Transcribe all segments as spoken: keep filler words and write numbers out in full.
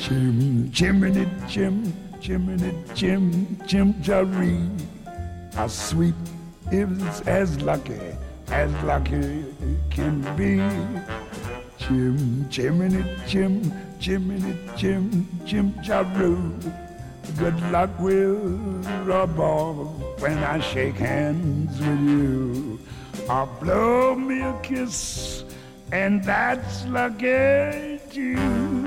Jim, Jiminy Jim, Jiminy Jim, Jim Jaree. A sweep is as lucky as lucky can be. Jim, Jiminy Jim, Jiminy Jim, Jim Jaroo. Good luck will rub off when I shake hands with you. Or blow me a kiss, and that's lucky too.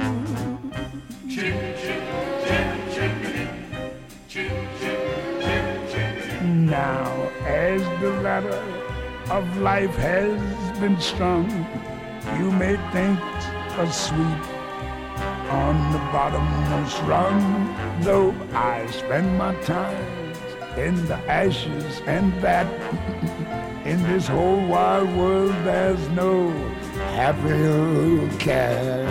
Chim, chim, chim, chim, chim, chim, chim. Now, as the ladder of life has been strung, you may think a sweep on the bottommost rung. Though I spend my time in the ashes and that in this whole wide world there's no happier cat.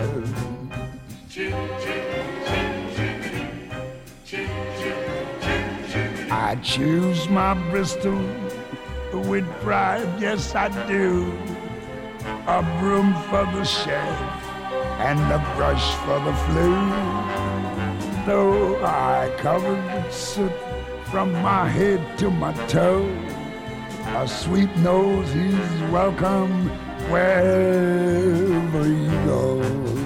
I choose my Bristol with pride, yes I do. A broom for the sheriff and a brush for the flu. Though I covered with soot from my head to my toe, a sweep knows he's welcome wherever you go.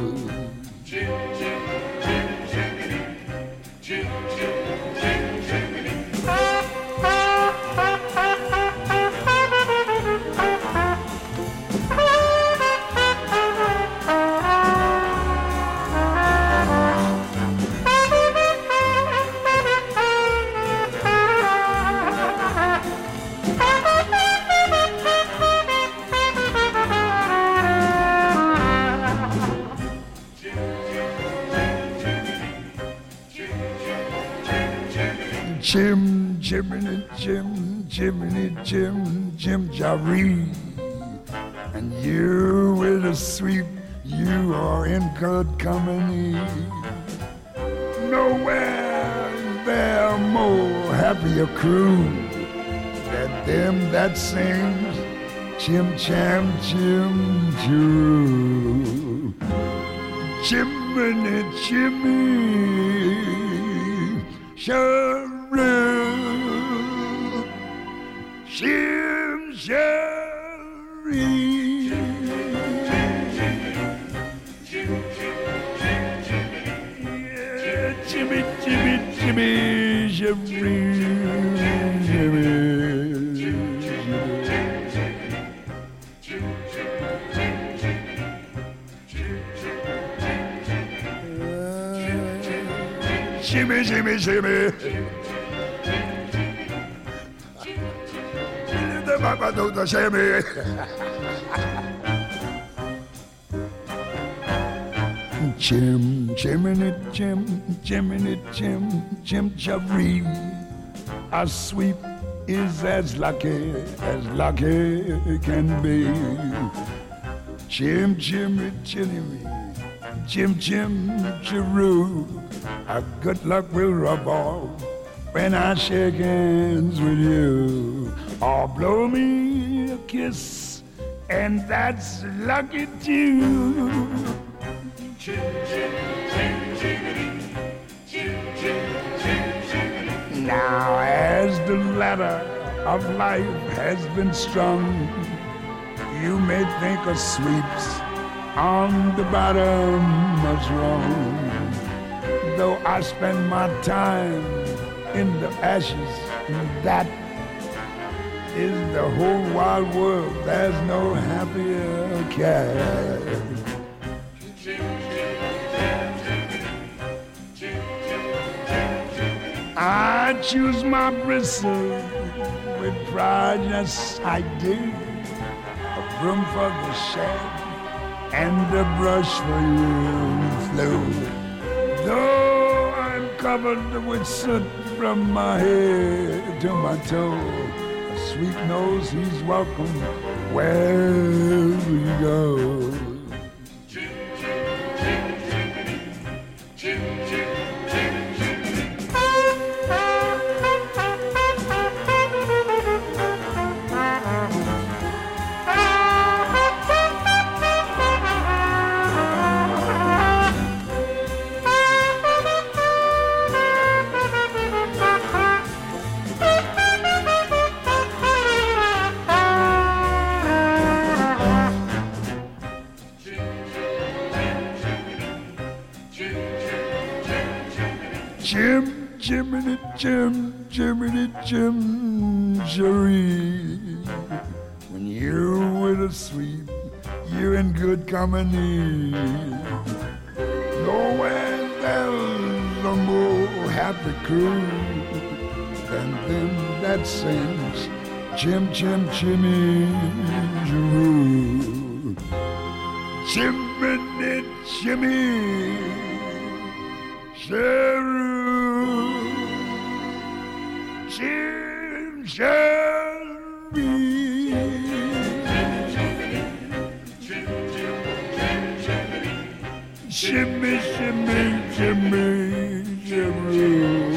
Jim, Jiminy Jim, Jiminy Jim, Jim Jaree. And you with a sweep, you are in good company. Nowhere is there a more happier crew than them that sings Chim Cham Chim Choo. Jiminy Jimmy, sure. Jim Jaree. Yeah, Jimmy, Jimmy, Jimmy, Jaree. Jimmy, Jimmy, Jimmy. Papa do the shimmy. Jim, Jiminy Jim, Jiminy Jim, Jim Jaree. A sweep is as lucky as lucky can be. Jim, Jimmy, Jimmy, Jim, Jim Jaroo. A good luck will rub off when I shake hands with you. Or blow me a kiss, and that's lucky too. Now as the ladder of life has been strung, you may think a sweep's on the bottom was wrong. Though I spend my time in the ashes, that is the whole wide world. There's no happier cat. I choose my bristle with pride, yes I do. A broom for the shed and a brush for you flew. Though I'm covered with soot from my head to my toe, a sweep knows he's welcome wherever you go. Jim, Jiminy, Jim, Jiminy, Jim, Jerry. When you're with a sweep, you're in good company. Nowhere there's a more happy crew than them that sings Jim, Jim, Jimmy, Jeroo. Jiminy, Jimmy, Jeroo. Jim, Jerry. Shimmy, shimmy, shimmy, shimmy.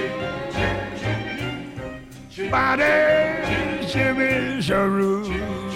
Body, shimmy, shimmy.